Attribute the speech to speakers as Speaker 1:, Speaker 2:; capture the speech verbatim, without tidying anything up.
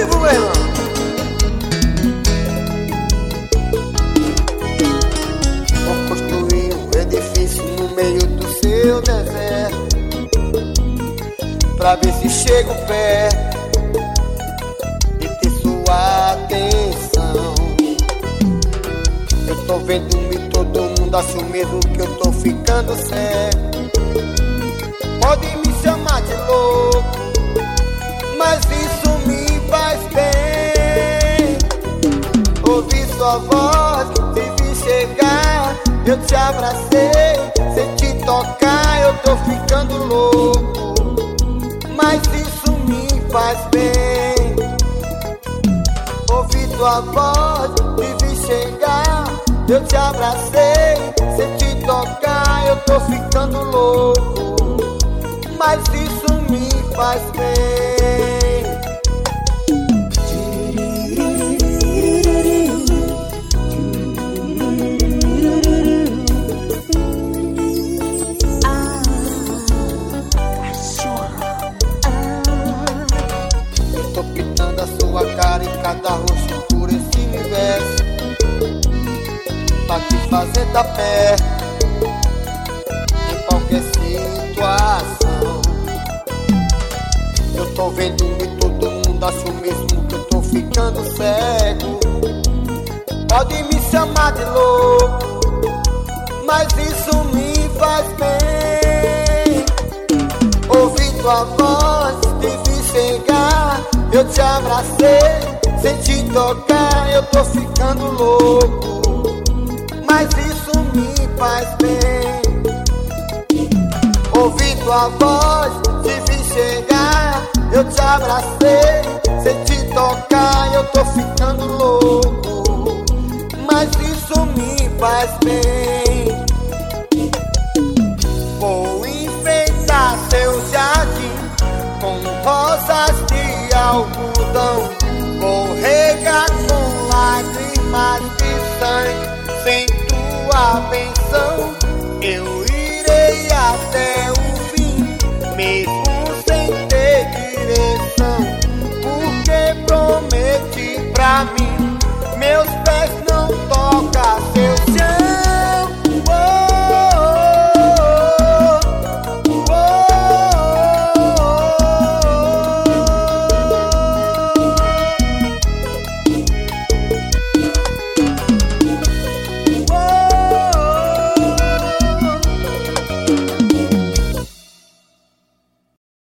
Speaker 1: vivo, meu irmão. Vou construir um edifício no meio do seu deserto, pra ver se chego perto e ter sua atenção. Eu tô vendo e todo mundo acha o mesmo que eu tô ficando certo. Pode me chamar de louco, mas isso me faz bem. Ouvir sua voz, te vi chegar, eu te abracei, senti tocar, eu tô ficando louco, mas isso me faz bem. Ouvir tua voz, te vi chegar, eu te abracei, senti tocar, eu tô ficando louco, mas isso me faz bem. Eu tô pintando a sua cara em cada rosto por esse universo, pra te fazer dar perto em qualquer situação. Eu tô vendo e todo mundo acha o mesmo que eu tô ficando cego. Pode me chamar de louco, mas isso me faz bem. Ouvir tua voz, te vi chegar, eu te abracei, senti tocar, eu tô ficando louco, mas isso me faz bem. Ouvir tua voz, te vi chegar, eu te abracei, senti tocar, eu tô ficando louco, mas isso me faz bem.